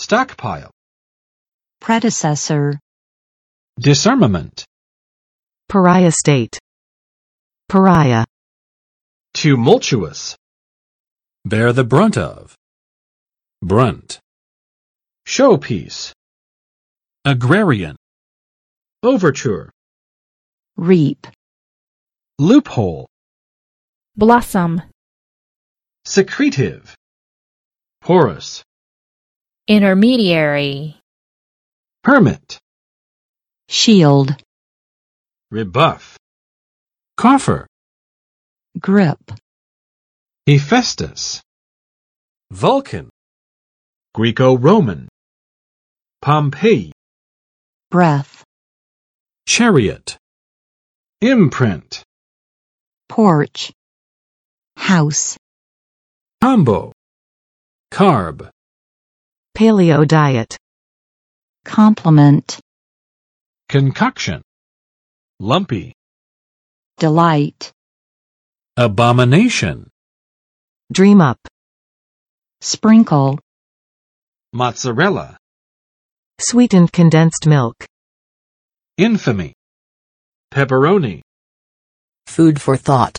stockpile, predecessor, disarmament, Pariah state. Pariah. tumultuous, bear the brunt of, brunt, showpiece, agrarian, overture, reap, loophole, blossom, secretive, porous, intermediary, permit, shield, rebuff, coffer, grip, Hephaestus, Vulcan, Greco-Roman, Pompeii, breath, chariot, imprint, porch, house, combo, carb, Paleo diet. complement, concoction, lumpy, delight, abomination, Dream up. sprinkle, mozzarella, Sweetened condensed milk. infamy, pepperoni, Food for thought.